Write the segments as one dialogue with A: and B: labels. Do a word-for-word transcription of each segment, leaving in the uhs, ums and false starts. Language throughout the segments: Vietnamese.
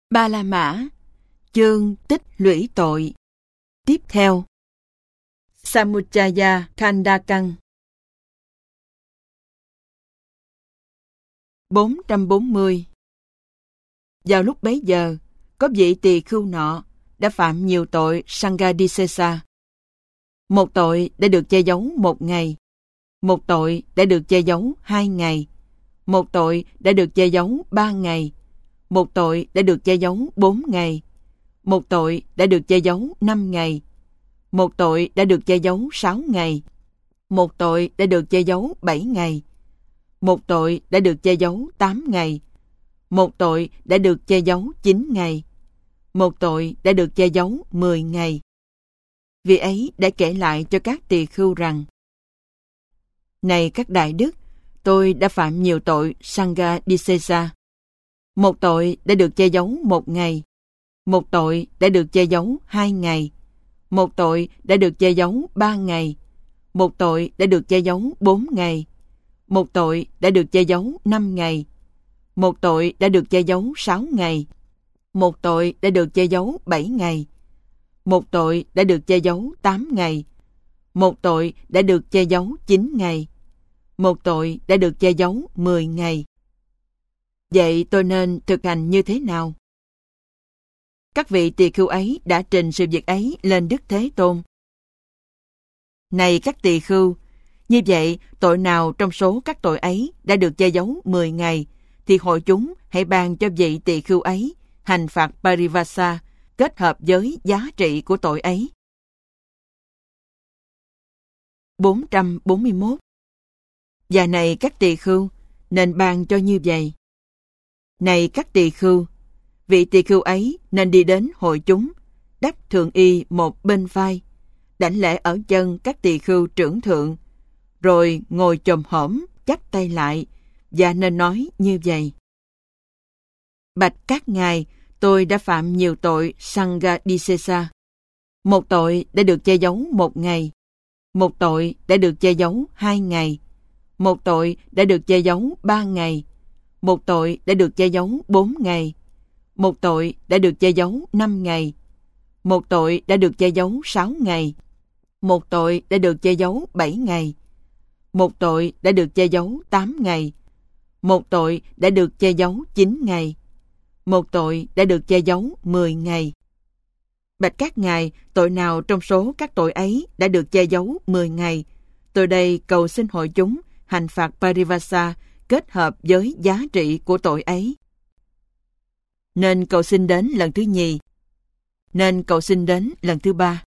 A: Ba La Mã, chương tích lũy tội. Tiếp theo, Samuccaya Khandakang. bốn trăm bốn mươi. Vào lúc bấy giờ, có vị tỳ khưu nọ đã phạm nhiều tội Sanghadisesa. Một tội đã được che giấu một ngày, một tội đã được che giấu hai ngày, một tội đã được che giấu ba ngày, một tội đã được che giấu bốn ngày, một tội đã được che giấu năm ngày, một tội đã được che giấu sáu ngày, một tội đã được che giấu bảy ngày, một tội đã được che giấu tám ngày, một tội đã được che giấu chín ngày, một tội đã được che giấu mười ngày. Vị ấy đã kể lại cho các tỳ khưu rằng: Này các đại đức, tôi đã phạm nhiều tội Sanghadisesa. Một tội đã được che giấu một ngày, một tội đã được che giấu hai ngày, một tội đã được che giấu ba ngày, một tội đã được che giấu bốn ngày, một tội đã được che giấu năm ngày, một tội đã được che giấu sáu ngày, một tội đã được che giấu bảy ngày, một tội đã được che giấu tám ngày, một tội đã được che giấu chín ngày, một tội đã được che giấu mười ngày. Vậy tôi nên thực hành như thế nào? Các vị tỳ khưu ấy đã trình sự việc ấy lên Đức Thế Tôn. Này các tỳ khưu, như vậy tội nào trong số các tội ấy đã được che giấu mười ngày, thì hội chúng hãy ban cho vị tỳ khưu ấy hành phạt Parivasa kết hợp với giá trị của tội ấy. bốn trăm bốn mươi mốt. Và này các tỳ khưu, nên ban cho như vậy. Này các tỳ khưu, vị tỳ khưu ấy nên đi đến hội chúng, đắp thường y một bên vai, đảnh lễ ở chân các tỳ khưu trưởng thượng, rồi ngồi chồm hổm chắp tay lại, và nên nói như vậy: Bạch các ngài, tôi đã phạm nhiều tội Sanghadisesa. Một tội đã được che giấu một ngày, một tội đã được che giấu hai ngày, một tội đã được che giấu ba ngày, một tội đã được che giấu bốn ngày, một tội đã được che giấu năm ngày, một tội đã được che giấu sáu ngày, một tội đã được che giấu bảy ngày, một tội đã được che giấu tám ngày, một tội đã được che giấu chín ngày, một tội đã được che giấu mười ngày. Bạch các ngài, tội nào trong số các tội ấy đã được che giấu mười ngày, tôi đây cầu xin hội chúng hành phạt Parivasa kết hợp với giá trị của tội ấy. Nên cầu xin đến lần thứ nhì, nên cầu xin đến lần thứ ba.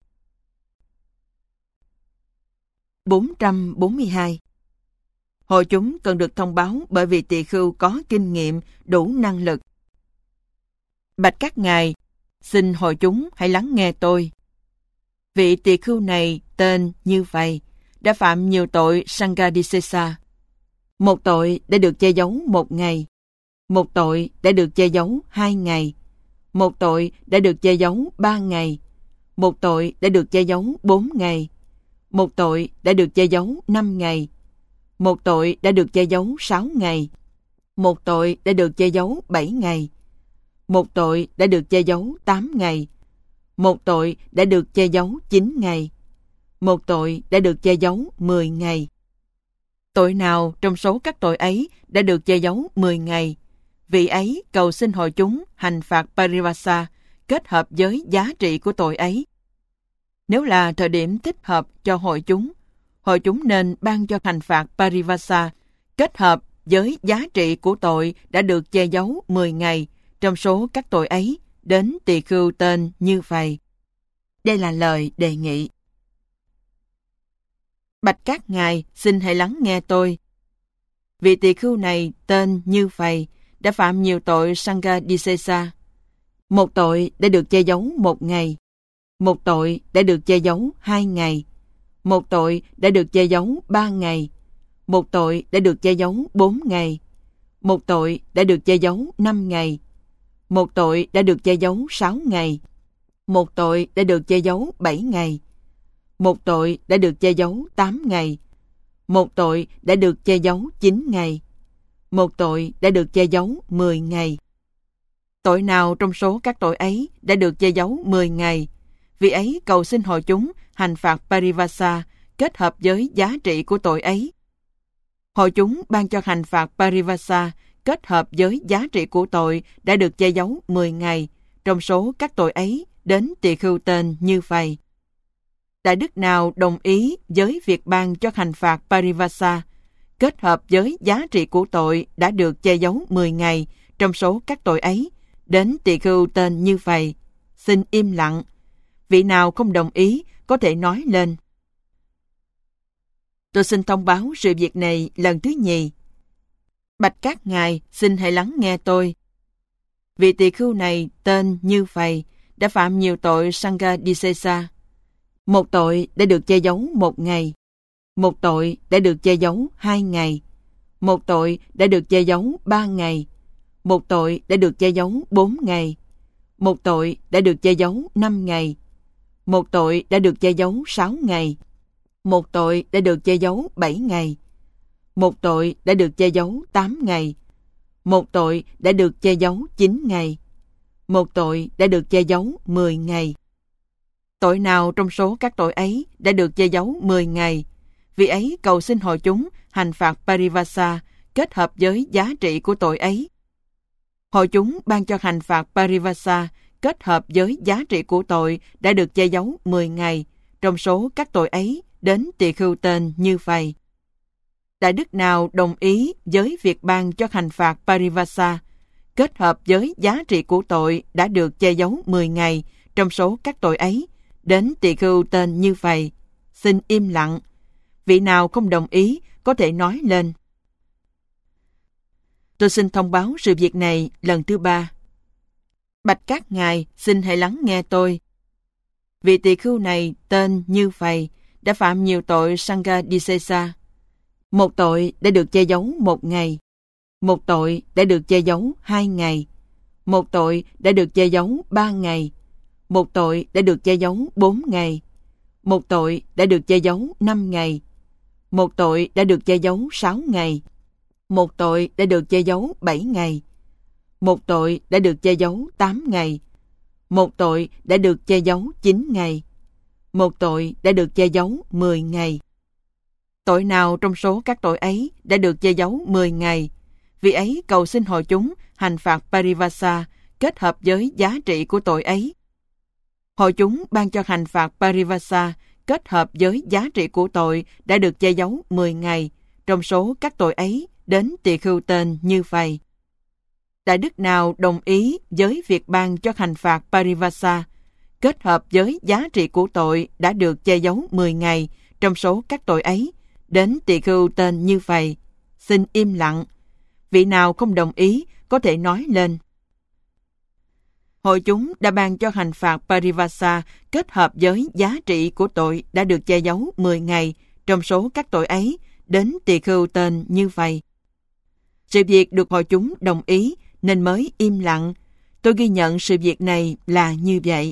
A: bốn trăm bốn mươi hai. Hội chúng cần được thông báo bởi vị tỳ khưu có kinh nghiệm, đủ năng lực. Bạch các ngài, xin hội chúng hãy lắng nghe tôi. Vị tỳ khưu này tên như vậy, đã phạm nhiều tội Sanghadisesa. Một tội đã được che giấu một ngày, một tội đã được che giấu hai ngày, một tội đã được che giấu ba ngày, một tội đã được che giấu bốn ngày, một tội đã được che giấu năm ngày, một tội đã được che giấu sáu ngày, một tội đã được che giấu bảy ngày, một tội đã được che giấu tám ngày, một tội đã được che giấu chín ngày, một tội đã được che giấu mười ngày. Tội nào trong số các tội ấy đã được che giấu mười ngày, vị ấy cầu xin hội chúng hành phạt Parivasa kết hợp với giá trị của tội ấy. Nếu là thời điểm thích hợp cho hội chúng, hội chúng nên ban cho hành phạt Parivasa kết hợp với giá trị của tội đã được che giấu mười ngày trong số các tội ấy đến tỳ khưu tên như vậy. Đây là lời đề nghị. Bạch các ngài, xin hãy lắng nghe tôi. Vị tỳ khưu này tên như vậy, đã phạm nhiều tội Sanghadisesa. Một tội đã được che giấu một ngày, một tội đã được che giấu hai ngày, một tội đã được che giấu ba ngày, một tội đã được che giấu bốn ngày, một tội đã được che giấu năm ngày, một tội đã được che giấu sáu ngày, một tội đã được che giấu bảy ngày, một tội đã được che giấu tám ngày, một tội đã được che giấu chín ngày, một tội đã được che giấu mười ngày. Tội nào trong số các tội ấy đã được che giấu mười ngày? Vì ấy cầu xin hội chúng hành phạt Parivasa kết hợp với giá trị của tội ấy. Hội chúng ban cho hành phạt Parivasa kết hợp với giá trị của tội đã được che giấu mười ngày. Trong số các tội ấy đến tỳ khưu tên như vậy. Đại đức nào đồng ý với việc ban cho hành phạt Parivasa kết hợp với giá trị của tội đã được che giấu mười ngày trong số các tội ấy đến tỳ khưu tên như vậy? Xin im lặng. Vị nào không đồng ý có thể nói lên. Tôi xin thông báo sự việc này lần thứ nhì. Bạch các ngài, xin hãy lắng nghe tôi. Vị tỳ khưu này tên như vậy đã phạm nhiều tội Sanghadisesa. Một tội đã được che giấu một ngày. Một tội đã được che giấu hai ngày. Một tội đã được che giấu ba ngày. Một tội đã được che giấu bốn ngày. Một tội đã được che giấu năm ngày. Một tội đã được che giấu sáu ngày. Một tội đã được che giấu bảy ngày. Một tội đã được che giấu tám ngày. Một tội đã được che giấu chín ngày. Một tội đã được che giấu mười ngày. Tội nào trong số các tội ấy đã được che giấu mười ngày? Vì ấy cầu xin hội chúng hành phạt Parivasa kết hợp với giá trị của tội ấy. Hội chúng ban cho hành phạt Parivasa kết hợp với giá trị của tội đã được che giấu mười ngày. Trong số các tội ấy đến tỳ khưu tên như vậy. Đại đức nào đồng ý với việc ban cho hành phạt Parivasa kết hợp với giá trị của tội đã được che giấu mười ngày trong số các tội ấy đến tỳ khưu tên như vậy? Xin im lặng. Vị nào không đồng ý có thể nói lên. Tôi xin thông báo sự việc này lần thứ ba. Bạch các ngài, xin hãy lắng nghe tôi. Vị tỳ khưu này tên như vậy đã phạm nhiều tội Sanghadisesa. Một tội đã được che giấu một ngày. Một tội đã được che giấu hai ngày. Một tội đã được che giấu ba ngày. Một tội đã được che giấu bốn ngày. Một tội đã được che giấu năm ngày. Một tội đã được che giấu sáu ngày. Một tội đã được che giấu bảy ngày. Một tội đã được che giấu tám ngày. Một tội đã được che giấu chín ngày. Một tội đã được che giấu mười ngày. Tội nào trong số các tội ấy đã được che giấu mười ngày? Vì ấy cầu xin hội chúng hành phạt Parivasa kết hợp với giá trị của tội ấy. Hội chúng ban cho hành phạt Parivasa kết hợp với giá trị của tội đã được che giấu mười ngày. Trong số các tội ấy đến tỳ khưu tên như vậy. Đại đức nào đồng ý với việc ban cho hành phạt Parivasa kết hợp với giá trị của tội đã được che giấu mười ngày trong số các tội ấy đến tỳ khưu tên như vậy? Xin im lặng. Vị nào không đồng ý có thể nói lên. Hội chúng đã ban cho hành phạt Parivasa kết hợp với giá trị của tội đã được che giấu mười ngày trong số các tội ấy đến tỳ khưu tên như vậy. Sự việc được hội chúng đồng ý nên mới im lặng. Tôi ghi nhận sự việc này là như vậy.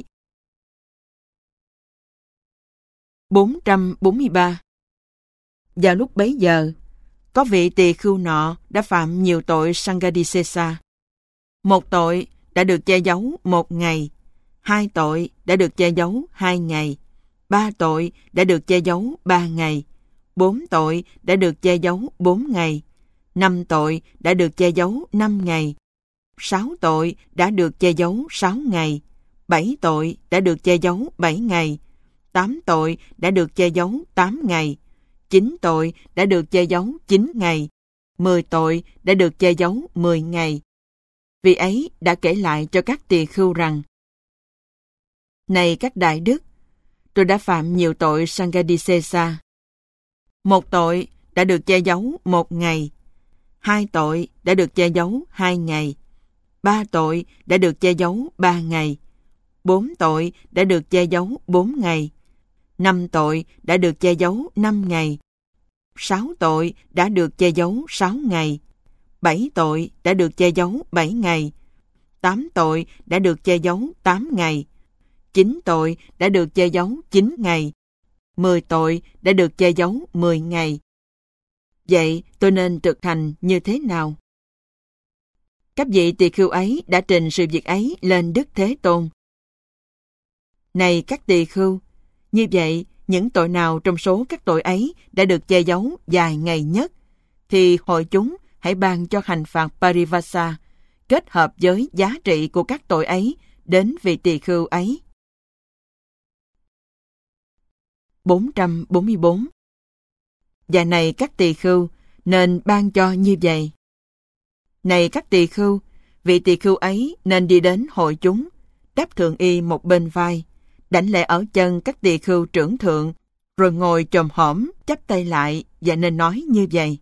A: bốn trăm bốn mươi ba. Vào lúc bấy giờ, có vị tỳ khưu nọ đã phạm nhiều tội Sanghadisesa. Một tội đã được che giấu một ngày. Hai tội đã được che giấu hai ngày. Ba tội đã được che giấu ba ngày. Bốn tội đã được che giấu bốn ngày. Năm tội đã được che giấu năm ngày. Sáu tội đã được che giấu sáu ngày. Bảy tội đã được che giấu bảy ngày. Tám tội đã được che giấu tám ngày. Chín tội đã được che giấu chín ngày. Mười tội đã được che giấu mười ngày. Vì ấy đã kể lại cho các tỳ khưu rằng: Này các đại đức, tôi đã phạm nhiều tội Sanghadisesa. Một tội đã được che giấu một ngày. Hai tội đã được che giấu hai ngày. Ba tội đã được che giấu ba ngày. Bốn tội đã được che giấu bốn ngày. Năm tội đã được che giấu năm ngày. Sáu tội đã được che giấu sáu ngày. Bảy tội đã được che giấu bảy ngày. Tám tội đã được che giấu tám ngày. Chín tội đã được che giấu chín ngày. Mười tội đã được che giấu mười ngày. Vậy tôi nên thực hành như thế nào? Các vị tỳ khưu ấy đã trình sự việc ấy lên Đức Thế Tôn. Này các tỳ khưu, như vậy những tội nào trong số các tội ấy đã được che giấu dài ngày nhất, thì hội chúng hãy ban cho hành phạt Parivasa kết hợp với giá trị của các tội ấy đến vị tỳ khưu ấy. bốn trăm bốn mươi bốn. Và này các tỳ khưu, nên ban cho như vậy. Này các tỳ khưu, vị tỳ khưu ấy nên đi đến hội chúng, đắp thượng y một bên vai, đảnh lễ ở chân các tỳ khưu trưởng thượng, rồi ngồi chồm hổm chắp tay lại và nên nói như vậy: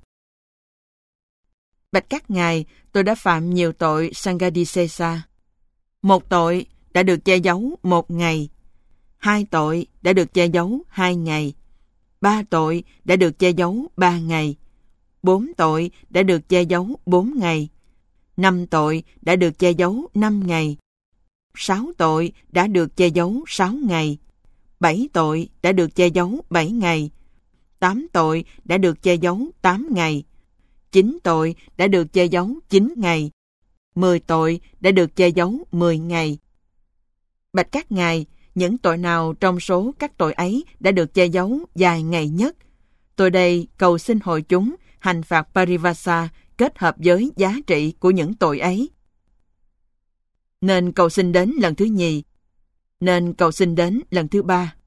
A: Bạch các ngài, tôi đã phạm nhiều tội Sanghadisesa. Một tội đã được che giấu một ngày, hai tội đã được che giấu hai ngày, ba tội đã được che giấu ba ngày, bốn tội đã được che giấu bốn ngày, năm tội đã được che giấu năm ngày, sáu tội đã được che giấu sáu ngày, bảy tội đã được che giấu bảy ngày, tám tội đã được che giấu tám ngày, chín tội đã được che giấu chín ngày, mười tội đã được che giấu mười ngày. Bạch các ngài, những tội nào trong số các tội ấy đã được che giấu dài ngày nhất? Tôi đây cầu xin hội chúng hành phạt Parivasa kết hợp với giá trị của những tội ấy. Nên cầu xin đến lần thứ nhì, nên cầu xin đến lần thứ ba.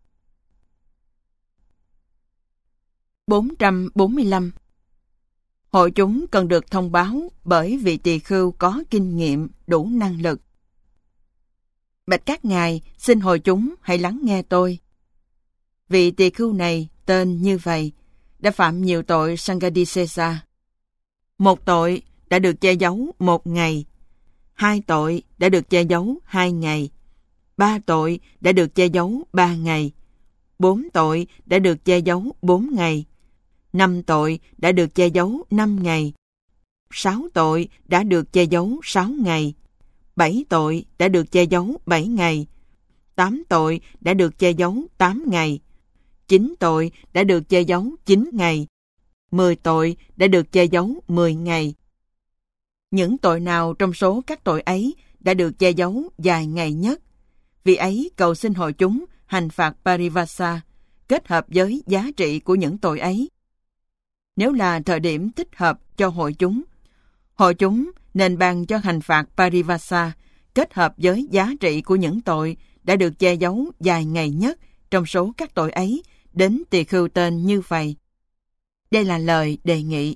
A: bốn trăm bốn mươi lăm. Hội chúng cần được thông báo bởi vị tỳ khưu có kinh nghiệm, đủ năng lực. Bạch các ngài, xin hội chúng hãy lắng nghe tôi. Vị tỳ khưu này tên như vậy, đã phạm nhiều tội Sanghadisesa. Một tội đã được che giấu một ngày, hai tội đã được che giấu hai ngày, ba tội đã được che giấu ba ngày, bốn tội đã được che giấu bốn ngày, năm tội đã được che giấu năm ngày, sáu tội đã được che giấu sáu ngày, bảy tội đã được che giấu bảy ngày, tám tội đã được che giấu tám ngày, chín tội đã được che giấu chín ngày, mười tội đã được che giấu mười ngày. Những tội nào trong số các tội ấy đã được che giấu dài ngày nhất? Vì ấy cầu xin hội chúng hành phạt Parivasa kết hợp với giá trị của những tội ấy. Nếu là thời điểm thích hợp cho hội chúng, hội chúng nên ban cho hành phạt Parivasa kết hợp với giá trị của những tội đã được che giấu dài ngày nhất trong số các tội ấy đến tỳ khưu tên như vậy. Đây là lời đề nghị.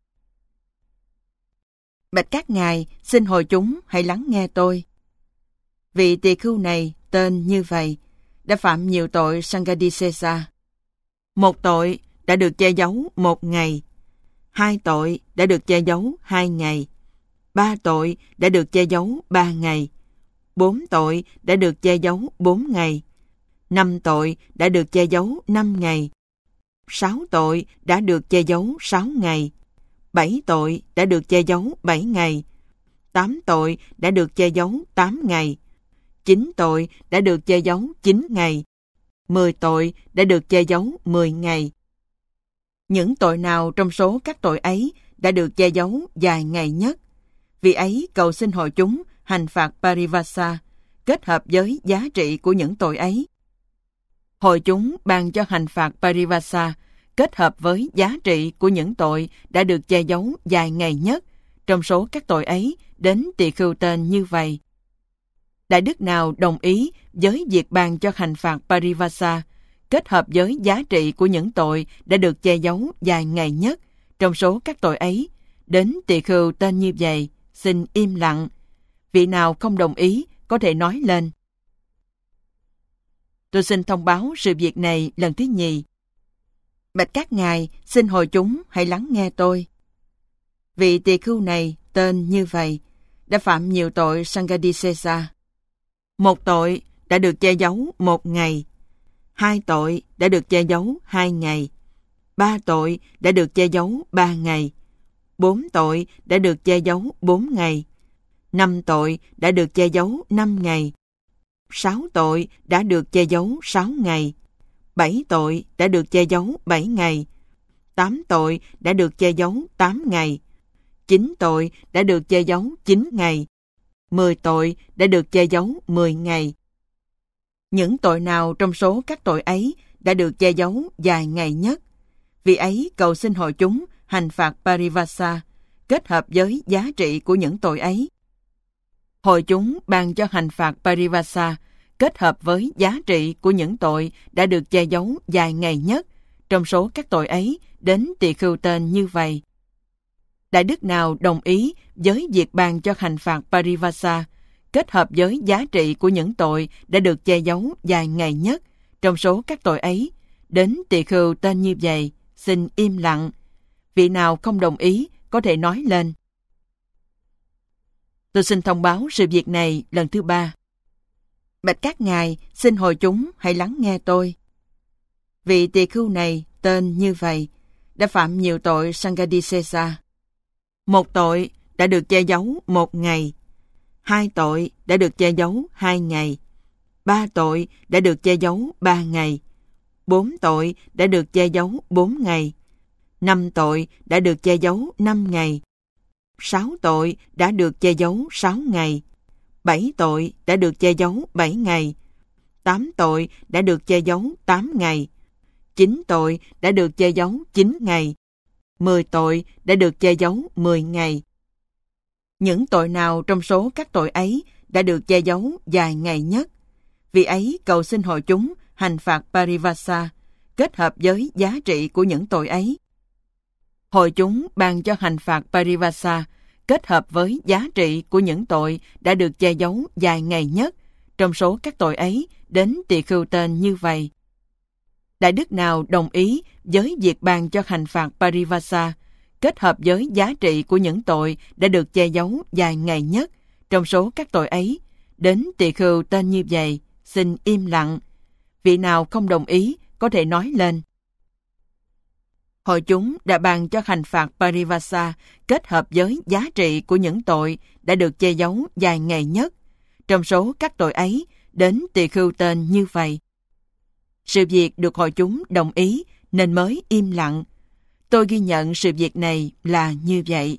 A: Bạch các ngài, xin hội chúng hãy lắng nghe tôi. Vị tỳ khưu này tên như vậy, đã phạm nhiều tội Sanghadisesa. Một tội đã được che giấu một ngày, hai tội đã được che giấu hai ngày, ba tội đã được che giấu ba ngày, bốn tội đã được che giấu bốn ngày, năm tội đã được che giấu năm ngày, sáu tội đã được che giấu sáu ngày, bảy tội đã được che giấu bảy ngày, tám tội đã được che giấu tám ngày, chín tội đã được che giấu chín ngày, mười tội đã được che giấu mười ngày. Những tội nào trong số các tội ấy đã được che giấu dài ngày nhất? Vì ấy cầu xin hội chúng hành phạt Parivasa kết hợp với giá trị của những tội ấy. Hội chúng ban cho hành phạt Parivasa kết hợp với giá trị của những tội đã được che giấu dài ngày nhất trong số các tội ấy đến tỳ khưu tên như vậy. Đại đức nào đồng ý với việc ban cho hành phạt Parivasa kết hợp với giá trị của những tội đã được che giấu dài ngày nhất trong số các tội ấy đến tỳ khưu tên như vậy, xin im lặng. Vị nào không đồng ý có thể nói lên. Tôi xin thông báo sự việc này lần thứ nhì. Bạch các ngài, xin hội chúng hãy lắng nghe tôi. Vị tỳ khưu này tên như vậy, đã phạm nhiều tội Sanghadisesa. Một tội đã được che giấu một ngày, hai tội đã được che giấu hai ngày, ba tội đã được che giấu ba ngày, bốn tội đã được che giấu bốn ngày, năm tội đã được che giấu năm ngày, sáu tội đã được che giấu sáu ngày, bảy tội đã được che giấu bảy ngày, tám tội đã được che giấu tám ngày, chín tội đã được che giấu chín ngày. mười tội đã được che giấu mười ngày. Những tội nào trong số các tội ấy đã được che giấu dài ngày nhất? Vì ấy cầu xin hội chúng hành phạt Parivasa kết hợp với giá trị của những tội ấy. Hội chúng ban cho hành phạt Parivasa kết hợp với giá trị của những tội đã được che giấu dài ngày nhất trong số các tội ấy đến tỳ khưu tên như vậy. Đại đức nào đồng ý với việc ban cho hành phạt Parivasa kết hợp với giá trị của những tội đã được che giấu dài ngày nhất trong số các tội ấy đến tỳ khưu tên như vậy, xin im lặng. Vị nào không đồng ý có thể nói lên. Tôi xin thông báo sự việc này lần thứ ba. Bạch các ngài, xin hội chúng hãy lắng nghe tôi. Vị tỳ khưu này tên như vậy đã phạm nhiều tội Sanghadisesa. Một tội đã được che giấu một ngày. Hai tội đã được che giấu hai ngày. Ba tội đã được che giấu ba ngày. Bốn tội đã được che giấu bốn ngày. Năm tội đã được che giấu năm ngày. Sáu tội đã được che giấu sáu ngày. Bảy tội đã được che giấu bảy ngày. Tám tội đã được che giấu tám ngày. Chín tội đã được che giấu chín ngày. Mười tội đã được che giấu mười ngày. Những tội nào trong số các tội ấy đã được che giấu dài ngày nhất? Vì ấy cầu xin hội chúng hành phạt Parivasa kết hợp với giá trị của những tội ấy. Hội chúng ban cho hành phạt Parivasa kết hợp với giá trị của những tội đã được che giấu dài ngày nhất trong số các tội ấy đến tỳ khưu tên như vậy. Đại đức nào đồng ý với việc ban cho hành phạt Parivasa kết hợp với giá trị của những tội đã được che giấu dài ngày nhất trong số các tội ấy đến tỳ khưu tên như vậy, xin im lặng. Vị nào không đồng ý có thể nói lên. Hội chúng đã ban cho hành phạt Parivasa kết hợp với giá trị của những tội đã được che giấu dài ngày nhất trong số các tội ấy đến tỳ khưu tên như vậy. Sự việc được hội chúng đồng ý nên mới im lặng. Tôi ghi nhận sự việc này là như vậy.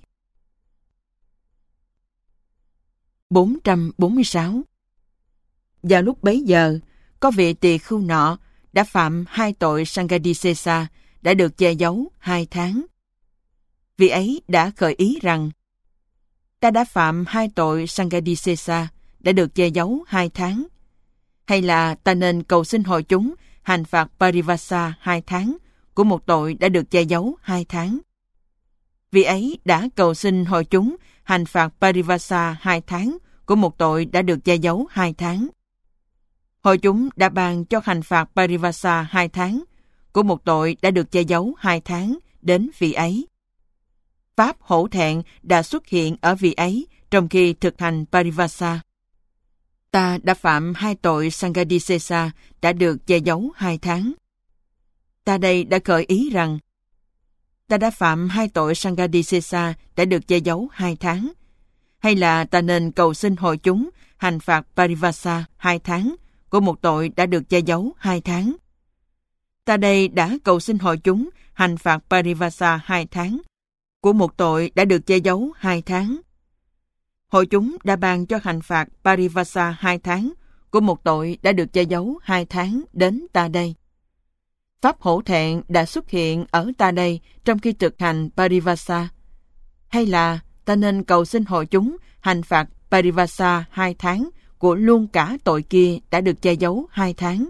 A: bốn trăm bốn mươi sáu. Vào lúc bấy giờ, có vị tỳ khưu nọ đã phạm hai tội Sanghadisesa đã được che giấu hai tháng. Vị ấy đã khởi ý rằng ta đã phạm hai tội Sanghadisesa đã được che giấu hai tháng. Hay là ta nên cầu xin hội chúng hành phạt Parivasa hai tháng của một tội đã được che giấu hai tháng. Vị ấy đã cầu xin hội chúng hành phạt Parivasa hai tháng của một tội đã được che giấu hai tháng. Hội chúng đã ban cho hành phạt Parivasa hai tháng của một tội đã được che giấu hai tháng đến vị ấy. Pháp hổ thẹn đã xuất hiện ở vị ấy trong khi thực hành Parivasa. Ta đã phạm hai tội Sanghadisesa đã được che giấu hai tháng. Ta đây đã khởi ý rằng ta đã phạm hai tội Sanghadisesa đã được che giấu hai tháng. Hay là ta nên cầu xin hội chúng hành phạt Parivasa hai tháng của một tội đã được che giấu hai tháng. Ta đây đã cầu xin hội chúng hành phạt Parivasa hai tháng của một tội đã được che giấu hai tháng. Hội chúng đã ban cho hành phạt Parivasa hai tháng của một tội đã được che giấu hai tháng đến ta đây. Pháp hổ thẹn đã xuất hiện ở ta đây trong khi thực hành Parivasa. Hay là ta nên cầu xin hội chúng hành phạt Parivasa hai tháng của luôn cả tội kia đã được che giấu hai tháng.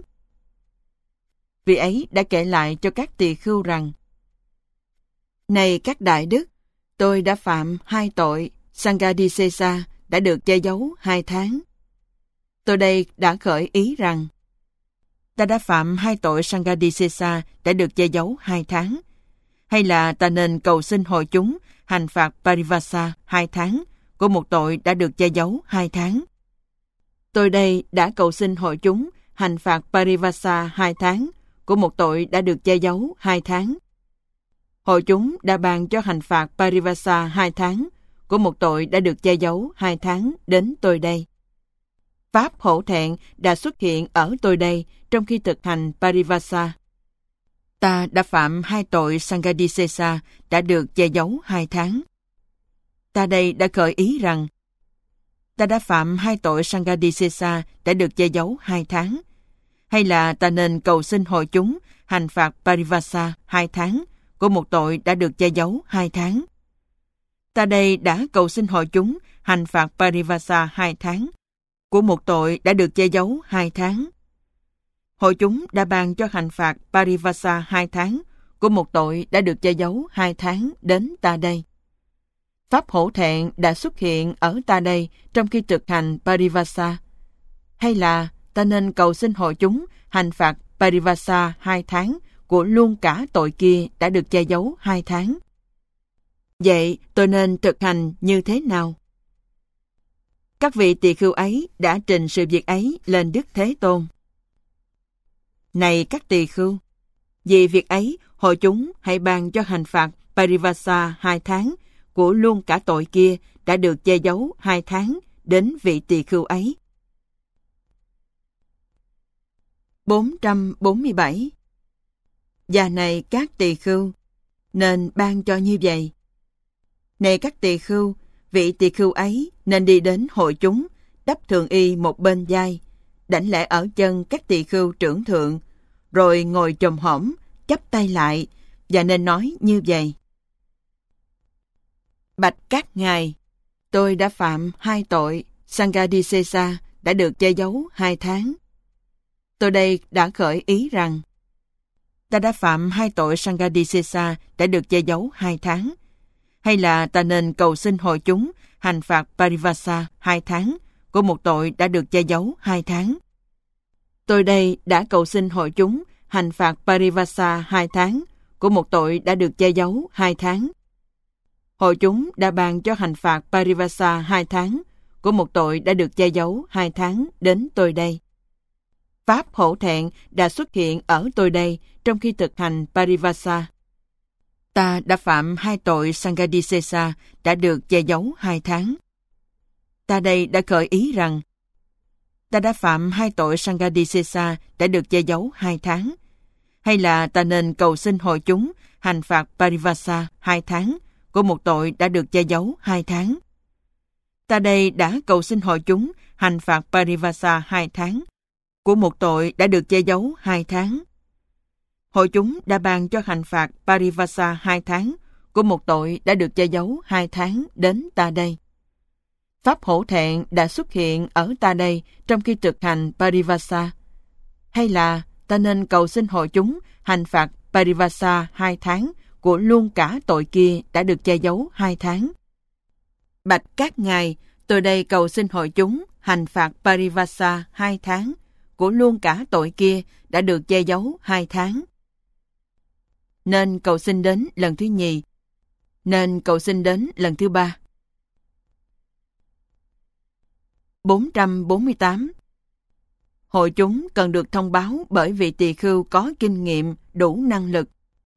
A: Vị ấy đã kể lại cho các tỳ khưu rằng: Này các đại đức, tôi đã phạm hai tội Sanghadisesa đã được che giấu hai tháng. Tôi đây đã khởi ý rằng ta đã phạm hai tội Sanghadisesa đã được che giấu hai tháng. Hay là ta nên cầu xin hội chúng hành phạt Parivasa hai tháng của một tội đã được che giấu hai tháng. Tôi đây đã cầu xin hội chúng hành phạt Parivasa hai tháng của một tội đã được che giấu hai tháng. Hội chúng đã ban cho hành phạt Parivasa hai tháng của một tội đã được che giấu hai tháng đến tôi đây. Pháp hổ thẹn đã xuất hiện ở tôi đây trong khi thực hành Parivasa. Ta đã phạm hai tội Sanghadisesa đã được che giấu hai tháng. Ta đây đã khởi ý rằng ta đã phạm hai tội Sanghadisesa đã được che giấu hai tháng, hay là ta nên cầu xin hội chúng hành phạt Parivasa hai tháng của một tội đã được che giấu hai tháng. Ta đây đã cầu xin hội chúng hành phạt Parivasa hai tháng của một tội đã được che giấu hai tháng. Hội chúng đã ban cho hành phạt Parivasa hai tháng của một tội đã được che giấu hai tháng đến ta đây. Pháp hổ thẹn đã xuất hiện ở ta đây trong khi thực hành Parivasa, hay là ta nên cầu xin hội chúng hành phạt Parivasa hai tháng của luôn cả tội kia đã được che giấu hai tháng. Vậy tôi nên thực hành như thế nào? Các vị tỳ khưu ấy đã trình sự việc ấy lên Đức Thế Tôn. Này các tỳ khưu, vì việc ấy, hội chúng hãy ban cho hành phạt Parivasa hai tháng của luôn cả tội kia đã được che giấu hai tháng đến vị tỳ khưu ấy. bốn trăm bốn mươi bảy. Và này các tỳ khưu, nên ban cho như vậy. Này các tỳ khưu, vị tỳ khưu ấy nên đi đến hội chúng, đắp thường y một bên vai, đảnh lễ ở chân các tỳ khưu trưởng thượng, rồi ngồi chồm hổm, chắp tay lại, và nên nói như vậy. Bạch các ngài, tôi đã phạm hai tội Sanghadisesa đã được che giấu hai tháng. Tôi đây đã khởi ý rằng ta đã phạm hai tội Sanghadisesa đã được che giấu hai tháng, hay là ta nên cầu xin hội chúng hành phạt Parivasa hai tháng của một tội đã được che giấu hai tháng. Tôi đây đã cầu xin hội chúng hành phạt Parivasa hai tháng của một tội đã được che giấu hai tháng. Hội chúng đã ban cho hành phạt Parivasa hai tháng của một tội đã được che giấu hai tháng đến tôi đây. Pháp hổ thẹn đã xuất hiện ở tôi đây trong khi thực hành Parivasa. Ta đã phạm hai tội Sanghadisesa đã được che giấu hai tháng. Ta đây đã khởi ý rằng ta đã phạm hai tội Sanghadisesa đã được che giấu hai tháng, hay là ta nên cầu xin hội chúng hành phạt Parivasa hai tháng của một tội đã được che giấu hai tháng. Ta đây đã cầu xin hội chúng hành phạt Parivasa hai tháng của một tội đã được che giấu hai tháng. Hội chúng đã ban cho hành phạt Parivasa hai tháng của một tội đã được che giấu hai tháng đến ta đây. Pháp hổ thẹn đã xuất hiện ở ta đây trong khi thực hành Parivasa, hay là ta nên cầu xin hội chúng hành phạt Parivasa hai tháng của luôn cả tội kia đã được che giấu hai tháng. Bạch các ngài, tôi đây cầu xin hội chúng hành phạt Parivasa hai tháng của luôn cả tội kia đã được che giấu hai tháng. Nên cầu xin đến lần thứ nhì, nên cầu xin đến lần thứ ba. bốn trăm bốn mươi tám. Hội chúng cần được thông báo bởi vị tỳ khưu có kinh nghiệm, đủ năng lực.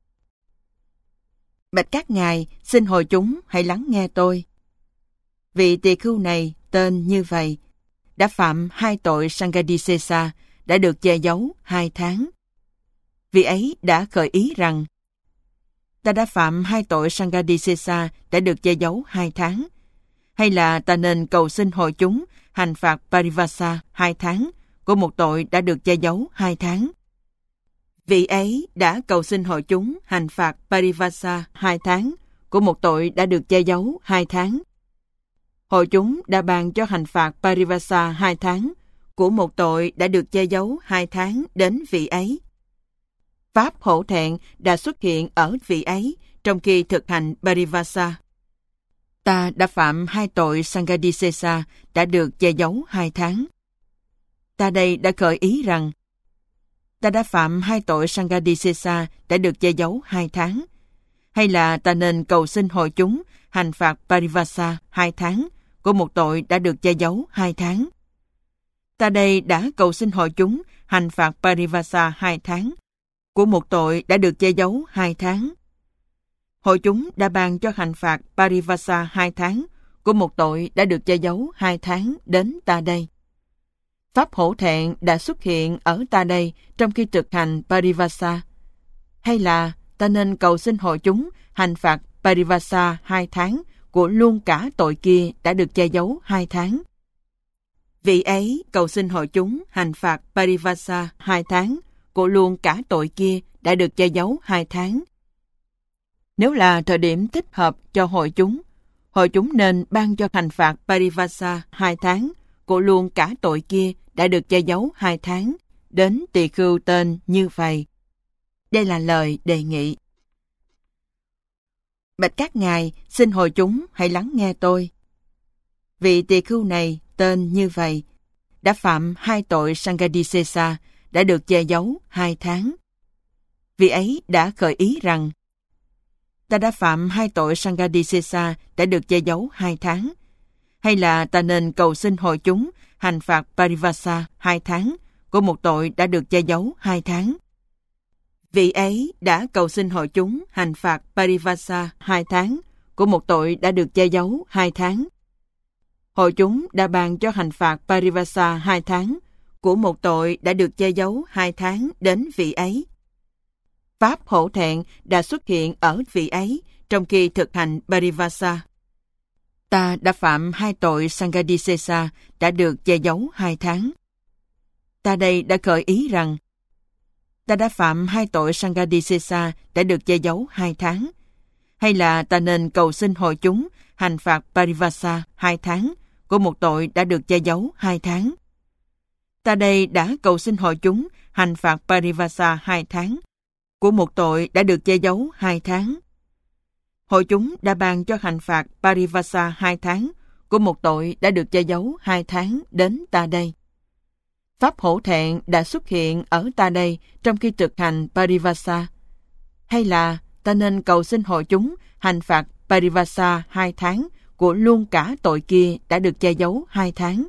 A: Bạch các ngài, xin hội chúng hãy lắng nghe tôi. Vị tỳ khưu này tên như vậy, đã phạm hai tội Sanghadisesa đã được che giấu hai tháng. Vị ấy đã khởi ý rằng ta đã phạm hai tội Sanghadisesa đã được che giấu hai tháng, hay là ta nên cầu xin hội chúng hành phạt Parivasa hai tháng của một tội đã được che giấu hai tháng. Vị ấy đã cầu xin hội chúng hành phạt Parivasa hai tháng của một tội đã được che giấu hai tháng. Hội chúng đã ban cho hành phạt Parivasa hai tháng của một tội đã được che giấu hai tháng đến vị ấy. Pháp hổ thẹn đã xuất hiện ở vị ấy trong khi thực hành Parivasa. Ta đã phạm hai tội Sanghadisesa đã được che giấu hai tháng. Ta đây đã khởi ý rằng ta đã phạm hai tội Sanghadisesa đã được che giấu hai tháng, hay là ta nên cầu xin hội chúng hành phạt Parivasa hai tháng của một tội đã được che giấu hai tháng. Ta đây đã cầu xin hội chúng hành phạt Parivasa hai tháng của một tội đã được che giấu hai tháng. Hội chúng đã ban cho hành phạt Parivasa hai tháng của một tội đã được che giấu hai tháng đến ta đây. Pháp hổ thẹn đã xuất hiện ở ta đây trong khi thực hành Parivasa, hay là ta nên cầu xin hội chúng hành phạt Parivasa hai tháng của luôn cả tội kia đã được che giấu hai tháng. Vị ấy cầu xin hội chúng hành phạt Parivasa hai tháng của luôn cả tội kia đã được che giấu hai tháng. Nếu là thời điểm thích hợp cho hội chúng, hội chúng nên ban cho hành phạt Parivasa hai tháng của luôn cả tội kia đã được che giấu hai tháng đến tỳ khưu tên như vậy. Đây là lời đề nghị. Bạch các ngài, xin hội chúng hãy lắng nghe tôi. Vị tỳ khưu này tên như vậy đã phạm hai tội Sanghadisesa đã được che giấu hai tháng. Vị ấy đã khởi ý rằng ta đã phạm hai tội Sanghadisesa đã được che giấu hai tháng, hay là ta nên cầu xin hội chúng hành phạt Parivasa hai tháng của một tội đã được che giấu hai tháng. Vị ấy đã cầu xin hội chúng hành phạt Parivasa hai tháng của một tội đã được che giấu hai tháng. Hội chúng đã ban cho hành phạt Parivasa hai tháng của một tội đã được che giấu hai tháng đến vị ấy. Pháp hổ thẹn đã xuất hiện ở vị ấy trong khi thực hành Parivasa. Ta đã phạm hai tội Sanghadisesa đã được che giấu hai tháng. Ta đây đã khởi ý rằng ta đã phạm hai tội Sanghadisesa đã được che giấu hai tháng, hay là ta nên cầu xin hội chúng hành phạt Parivasa hai tháng của một tội đã được che giấu hai tháng. Ta đây đã cầu xin hội chúng hành phạt Parivasa hai tháng của một tội đã được che giấu hai tháng. Hội chúng đã ban cho hành phạt Parivasa hai tháng của một tội đã được che giấu hai tháng đến ta đây. Pháp hổ thẹn đã xuất hiện ở ta đây trong khi thực hành Parivasa, hay là ta nên cầu xin hội chúng hành phạt Parivasa hai tháng của luôn cả tội kia đã được che giấu hai tháng.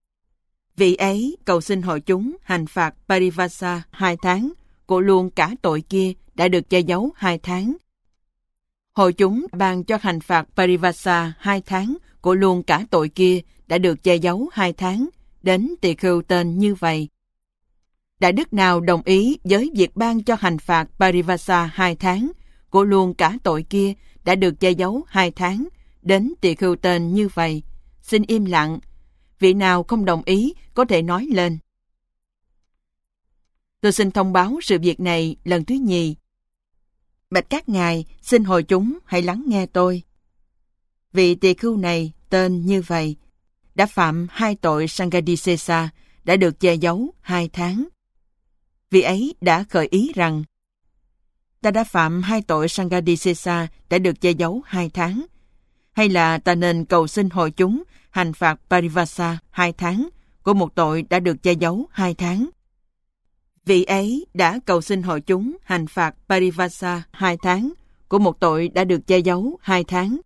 A: Vị ấy cầu xin hội chúng hành phạt Parivasa hai tháng của luôn cả tội kia đã được che giấu hai tháng. Hội chúng ban cho hành phạt Parivasa hai tháng của luôn cả tội kia đã được che giấu hai tháng đến tỳ khưu tên như vậy. Đại đức nào đồng ý với việc ban cho hành phạt Parivasa hai tháng của luôn cả tội kia đã được che giấu hai tháng đến tỳ khưu tên như vậy, xin im lặng. Vị nào không đồng ý có thể nói lên. Tôi xin thông báo sự việc này lần thứ nhì. Bạch các ngài, xin hội chúng hãy lắng nghe tôi. Vị tỳ khưu này tên như vậy đã phạm hai tội Sanghadisesa đã được che giấu hai tháng. Vị ấy đã khởi ý rằng ta đã phạm hai tội Sanghadisesa đã được che giấu hai tháng, hay là ta nên cầu xin hội chúng hành phạt Parivasa hai tháng của một tội đã được che giấu hai tháng. Vị ấy đã cầu xin hội chúng hành phạt Parivasa hai tháng của một tội đã được che giấu hai tháng.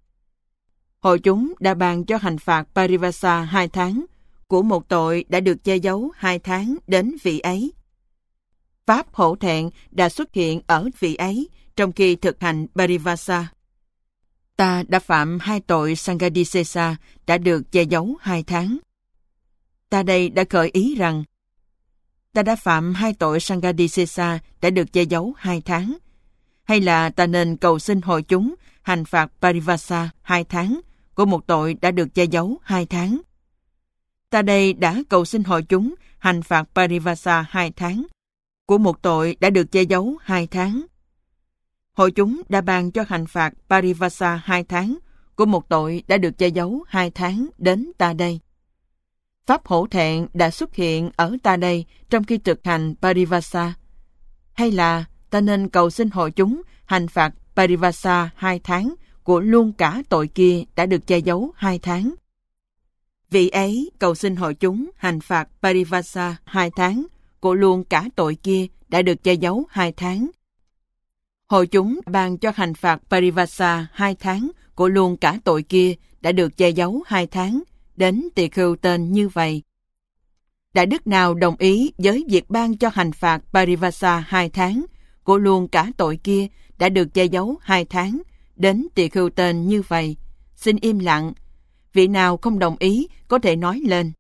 A: Hội chúng đã ban cho hành phạt Parivasa hai tháng của một tội đã được che giấu hai tháng đến vị ấy. Pháp hổ thẹn đã xuất hiện ở vị ấy trong khi thực hành Parivasa. Ta đã phạm hai tội Sanghadisesa đã được che giấu hai tháng. Ta đây đã khởi ý rằng ta đã phạm hai tội Sanghadisesa đã được che giấu hai tháng, hay là ta nên cầu xin hội chúng hành phạt Parivasa hai tháng của một tội đã được che giấu hai tháng. Ta đây đã cầu xin hội chúng hành phạt Parivasa hai tháng của một tội đã được che giấu hai tháng. Hội chúng đã ban cho hành phạt Parivasa hai tháng của một tội đã được che giấu hai tháng đến ta đây. Pháp hổ thẹn đã xuất hiện ở ta đây trong khi thực hành Parivasa, hay là ta nên cầu xin hội chúng hành phạt Parivasa hai tháng của luôn cả tội kia đã được che giấu hai tháng. Vị ấy cầu xin hội chúng hành phạt Parivasa hai tháng của luôn cả tội kia đã được che giấu hai tháng. Hội chúng ban cho hành phạt Parivasa hai tháng của luôn cả tội kia đã được che giấu hai tháng đến tỳ khưu tên như vậy. Đại đức nào đồng ý với việc ban cho hành phạt Parivasa hai tháng của luôn cả tội kia đã được che giấu hai tháng đến tỳ khưu tên như vậy, xin im lặng. Vị nào không đồng ý có thể nói lên.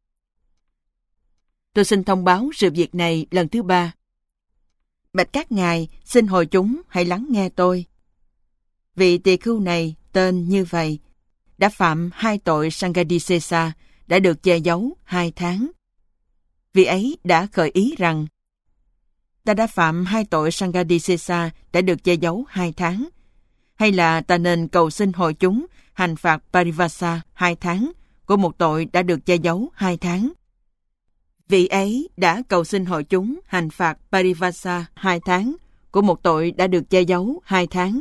A: Tôi xin thông báo sự việc này lần thứ ba. Bạch các ngài, xin hội chúng hãy lắng nghe tôi. Vị tỳ khưu này tên như vậy đã phạm hai tội Sanghadisesa đã được che giấu hai tháng. Vị ấy đã khởi ý rằng, ta đã phạm hai tội Sanghadisesa đã được che giấu hai tháng, hay là ta nên cầu xin hội chúng hành phạt Parivasa hai tháng của một tội đã được che giấu hai tháng. Vị ấy đã cầu xin hội chúng hành phạt Parivasa hai tháng của một tội đã được che giấu hai tháng.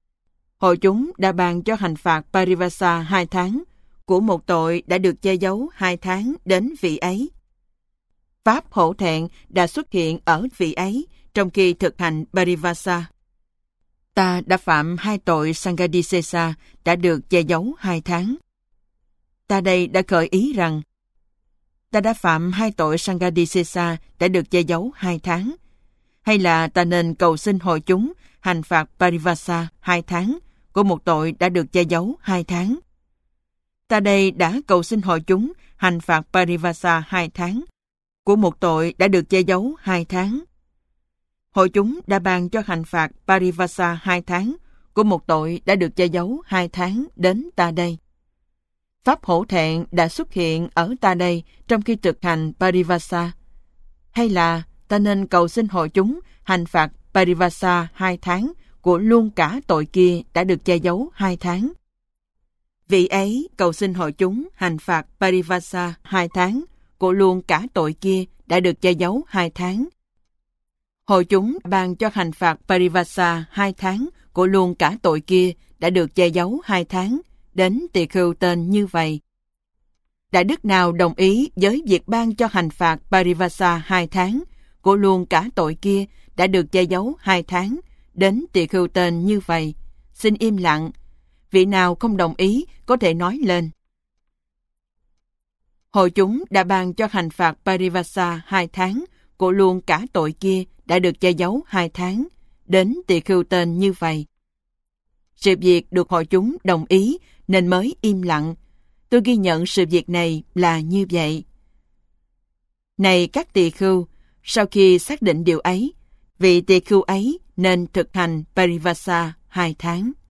A: Hội chúng đã ban cho hành phạt Parivasa hai tháng của một tội đã được che giấu hai tháng đến vị ấy. Pháp hổ thẹn đã xuất hiện ở vị ấy trong khi thực hành Parivasa. Ta đã phạm hai tội Sanghadisesa đã được che giấu hai tháng. Ta đây đã khởi ý rằng, ta đã phạm hai tội Sanghadisesa đã được che giấu hai tháng, hay là ta nên cầu xin hội chúng hành phạt Parivasa hai tháng của một tội đã được che giấu hai tháng. Ta đây đã cầu xin hội chúng hành phạt Parivasa hai tháng của một tội đã được che giấu hai tháng. Hội chúng đã ban cho hành phạt Parivasa hai tháng của một tội đã được che giấu hai tháng đến ta đây. Pháp hổ thẹn đã xuất hiện ở ta đây trong khi thực hành Parivasa, hay là ta nên cầu xin hội chúng hành phạt Parivasa hai tháng của luôn cả tội kia đã được che giấu hai tháng. Vị ấy cầu xin hội chúng hành phạt Parivasa hai tháng của luôn cả tội kia đã được che giấu hai tháng. Hội chúng ban cho hành phạt Parivasa hai tháng của luôn cả tội kia đã được che giấu hai tháng đến tỳ khưu tên như vậy. Đại đức nào đồng ý với việc ban cho hành phạt Parivasa hai tháng của luôn cả tội kia đã được che giấu hai tháng đến tỳ khưu tên như vậy, xin im lặng. Vị nào không đồng ý có thể nói lên. Hội chúng đã ban cho hành phạt Parivasa hai tháng của luôn cả tội kia đã được che giấu hai tháng đến tỳ khưu tên như vậy. Sự việc được hội chúng đồng ý nên mới im lặng. Tôi ghi nhận sự việc này là như vậy. Này các tỳ khưu, sau khi xác định điều ấy, vị tỳ khưu ấy nên thực hành Parivasa hai tháng.